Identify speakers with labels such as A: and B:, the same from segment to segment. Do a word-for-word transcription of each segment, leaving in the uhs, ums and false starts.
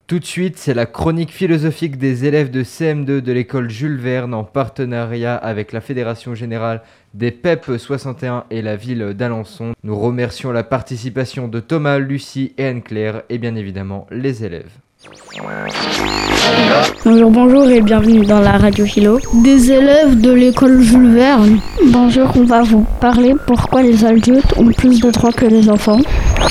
A: Tout de suite, c'est la chronique philosophique des élèves de C M deux de l'école Jules Verne en partenariat avec la Fédération Générale des P E P soixante et un et la ville d'Alençon. Nous remercions la participation de Thomas, Lucie et Anne-Claire et bien évidemment les élèves.
B: Bonjour, bonjour et bienvenue dans la radio philo
C: des élèves de l'école Jules Verne.
B: Bonjour, on va vous parler pourquoi les adultes ont plus de droits que les enfants.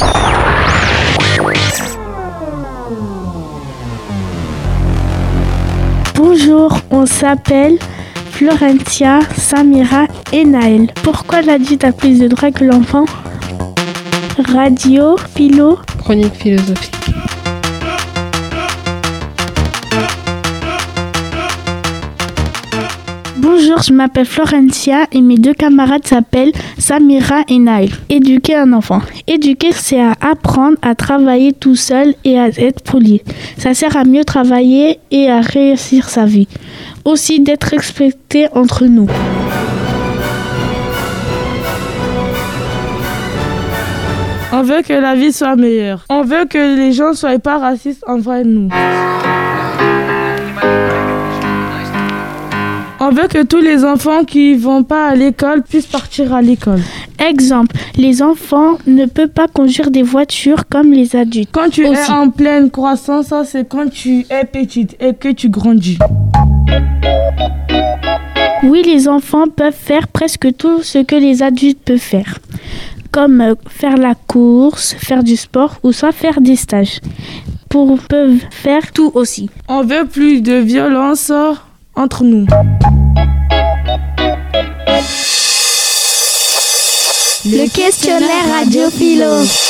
D: Bonjour, on s'appelle Florentia, Samira et Naël. Pourquoi l'adulte a plus de droits que l'enfant? Radio, philo,
E: chronique philosophique.
D: Bonjour, je m'appelle Florentia et mes deux camarades s'appellent Samira et Naël. Éduquer un enfant. Éduquer, c'est à apprendre à travailler tout seul et à être poli. Ça sert à mieux travailler et à réussir sa vie. Aussi d'être respecté entre nous.
F: On veut que la vie soit meilleure. On veut que les gens ne soient pas racistes envers nous. On veut que tous les enfants qui ne vont pas à l'école puissent partir à l'école.
D: Exemple, les enfants ne peuvent pas conduire des voitures comme les adultes.
F: Quand tu
D: Aussi.
F: es en pleine croissance, ça c'est quand tu es petite et que tu grandis.
D: Oui, les enfants peuvent faire presque tout ce que les adultes peuvent faire. Comme faire la course, faire du sport ou soit faire des stages. Pour peuvent faire tout aussi.
F: On veut plus de violence entre nous.
C: Le questionnaire radio philo.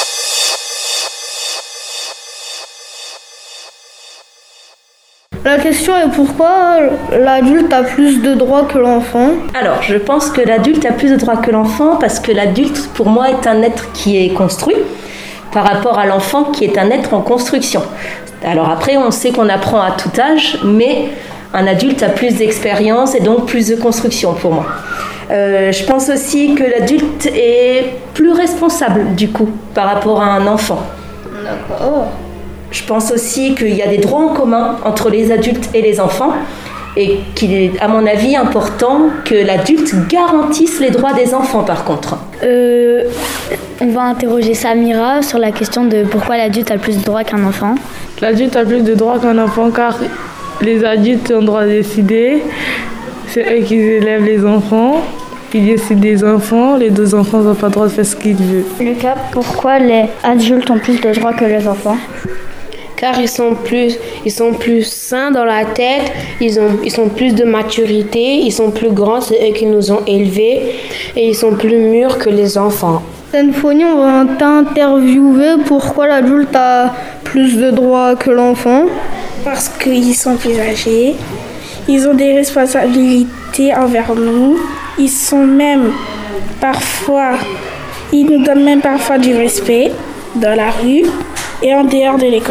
C: La question est pourquoi l'adulte a plus de droits que l'enfant?
G: Alors, je pense que l'adulte a plus de droits que l'enfant parce que l'adulte, pour moi, est un être qui est construit par rapport à l'enfant qui est un être en construction. Alors après, on sait qu'on apprend à tout âge, mais un adulte a plus d'expérience et donc plus de construction pour moi. Euh, je pense aussi que l'adulte est plus responsable du coup par rapport à un enfant.
C: D'accord.
G: Je pense aussi qu'il y a des droits en commun entre les adultes et les enfants et qu'il est, à mon avis, important que l'adulte garantisse les droits des enfants par contre.
B: Euh, on va interroger Samira sur la question de pourquoi l'adulte a plus de droits qu'un enfant.
F: L'adulte a plus de droits qu'un enfant car les adultes ont le droit de décider. C'est eux qui élèvent les enfants. Ils décident des enfants. Les deux enfants n'ont pas le droit de faire ce qu'ils veulent.
B: Lucas, pourquoi les adultes ont plus de droits que les enfants?
H: Car ils sont plus, ils sont plus sains dans la tête, ils ont, ils sont plus de maturité, ils sont plus grands, c'est eux qui nous ont élevés et ils sont plus mûrs que les enfants.
C: Symphonie, on va t'interviewer pourquoi l'adulte a plus de droits que l'enfant.
D: Parce qu'ils sont plus âgés, ils ont des responsabilités envers nous, ils sont même parfois, ils nous donnent même parfois du respect dans la rue et en dehors de l'école.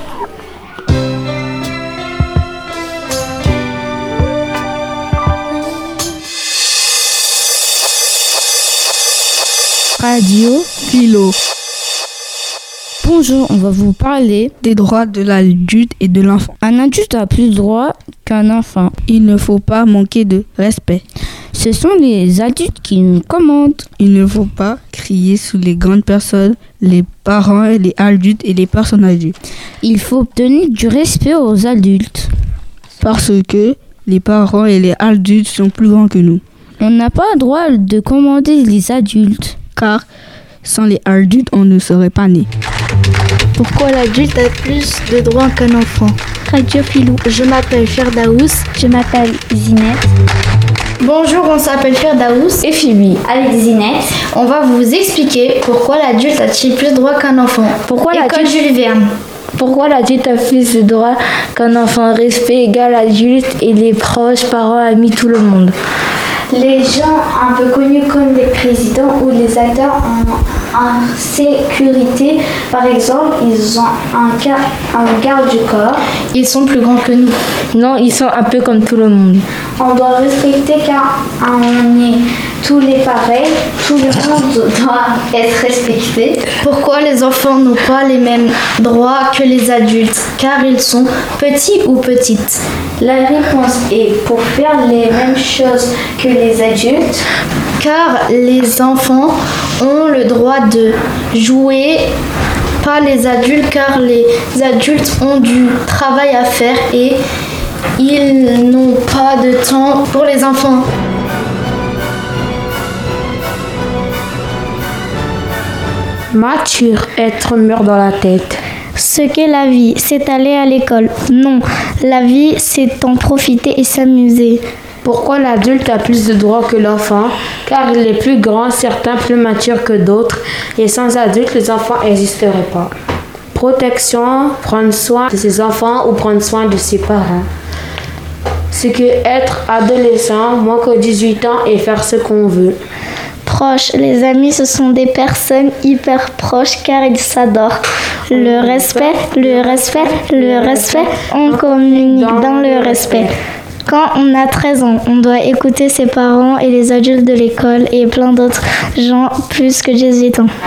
I: Radio philo. Bonjour, on va vous parler des droits de l'adulte et de l'enfant. Un adulte a plus de droits qu'un enfant. Il ne faut pas manquer de respect. Ce sont les adultes qui nous commandent. Il ne faut pas crier sous les grandes personnes, les parents, les adultes et les personnes âgées. Il faut donner du respect aux adultes. Parce que les parents et les adultes sont plus grands que nous. On n'a pas le droit de commander les adultes. Car sans les adultes, on ne serait pas né.
C: Pourquoi l'adulte a plus de droits qu'un enfant?
B: Radio philo.
C: Je m'appelle Firdaous.
B: Je m'appelle Zinette.
C: Bonjour, on s'appelle Firdaous
B: et Phoebe.
C: Avec Zinette, on va vous expliquer pourquoi l'adulte a-t-il plus de droits qu'un enfant.
B: Pourquoi
C: École
B: l'adulte...
C: Jules Verne.
B: Pourquoi l'adulte a plus de droits qu'un enfant? Respect égal adulte et les proches, parents, amis, tout le monde.
C: Les gens un peu connus comme les présidents ou les acteurs en, en sécurité, par exemple, ils ont un, un garde du corps. Ils sont plus grands que nous.
B: Non, ils sont un peu comme tout le monde.
C: On doit respecter car on est tous les pareils, tout le monde doit être respecté.
B: Pourquoi les enfants n'ont pas les mêmes droits que les adultes? Car ils sont petits ou petites?
C: La réponse est pour faire les mêmes choses que les adultes.
B: Car les enfants ont le droit de jouer, pas les adultes, car les adultes ont du travail à faire et ils n'ont pas de temps pour les enfants.
H: Mature, être mûr dans la tête.
E: Ce qu'est la vie, c'est aller à l'école. Non, la vie, c'est en profiter et s'amuser.
H: Pourquoi l'adulte a plus de droits que l'enfant? Car il est plus grand, certains plus matures que d'autres, et sans adulte, les enfants n'existeraient pas. Protection, prendre soin de ses enfants ou prendre soin de ses parents. Ce que être adolescent, moins que dix-huit ans, et faire ce qu'on veut.
E: Proches, les amis, ce sont des personnes hyper proches car ils s'adorent. Le respect, le respect, le respect, on communique dans le respect. Quand on a treize ans, on doit écouter ses parents et les adultes de l'école et plein d'autres gens plus que dix-huit ans.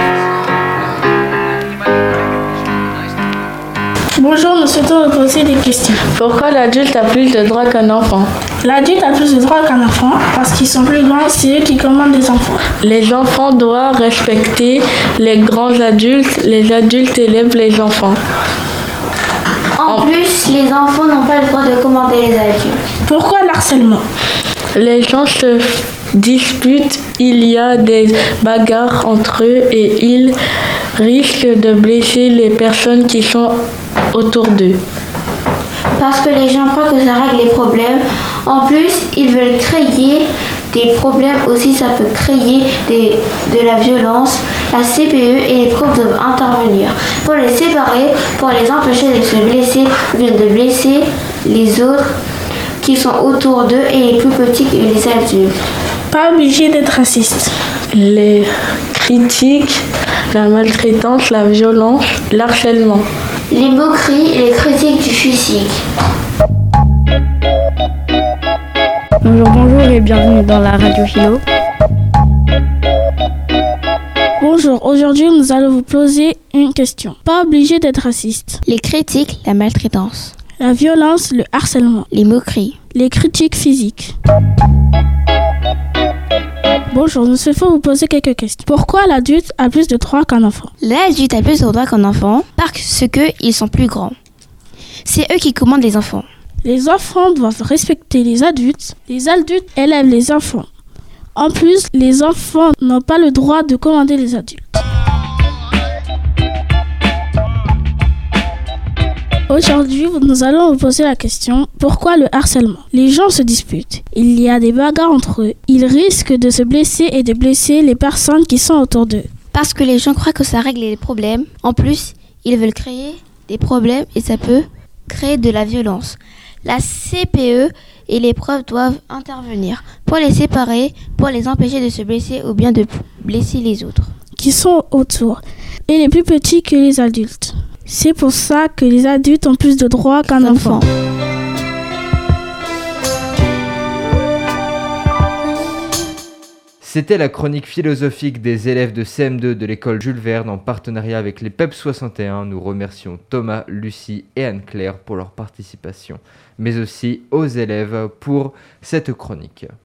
D: Bonjour, nous souhaitons vous poser des questions.
F: Pourquoi l'adulte a plus de droits qu'un enfant?
D: L'adulte a plus de droits qu'un enfant parce qu'ils sont plus grands, c'est eux qui commandent les enfants.
F: Les enfants doivent respecter les grands adultes, les adultes élèvent les enfants.
C: En plus, les enfants n'ont pas le droit de commander les adultes.
D: Pourquoi l'harcèlement?
F: Les gens se disputent, il y a des bagarres entre eux et ils risquent de blesser les personnes qui sont autour d'eux.
C: Parce que les gens croient que ça règle les problèmes. En plus, ils veulent créer des problèmes aussi, ça peut créer des, de la violence. La C P E et les profs doivent intervenir pour les séparer, pour les empêcher de se blesser ou bien de blesser les autres qui sont autour d'eux et les plus petits que les adultes.
D: Pas obligé d'être raciste.
F: Les critiques, la maltraitance, la violence, l'harcèlement.
C: Les moqueries et les critiques du physique.
E: Bonjour, bonjour et bienvenue dans la Radio Philo.
D: Bonjour, aujourd'hui nous allons vous poser une question. Pas obligé d'être raciste.
J: Les critiques, la maltraitance.
D: La violence, le harcèlement.
J: Les moqueries.
D: Les critiques physiques. Bonjour, nous souhaitons vous poser quelques questions. Pourquoi l'adulte a plus de droits qu'un enfant?
J: L'adulte a plus de droits qu'un enfant parce qu'ils sont plus grands. C'est eux qui commandent les enfants.
D: Les enfants doivent respecter les adultes. Les adultes élèvent les enfants. En plus, les enfants n'ont pas le droit de commander les adultes. Aujourd'hui, nous allons vous poser la question, pourquoi le harcèlement? Les gens se disputent. Il y a des bagarres entre eux. Ils risquent de se blesser et de blesser les personnes qui sont autour d'eux.
J: Parce que les gens croient que ça règle les problèmes. En plus, ils veulent créer des problèmes et ça peut créer de la violence. La C P E et les profs doivent intervenir pour les séparer, pour les empêcher de se blesser ou bien de blesser les autres.
D: Qui sont autour et les plus petits que les adultes. C'est pour ça que les adultes ont plus de droits qu'un enfant.
A: C'était la chronique philosophique des élèves de C M deux de l'école Jules Verne en partenariat avec les P E P soixante et un. Nous remercions Thomas, Lucie et Anne-Claire pour leur participation, mais aussi aux élèves pour cette chronique.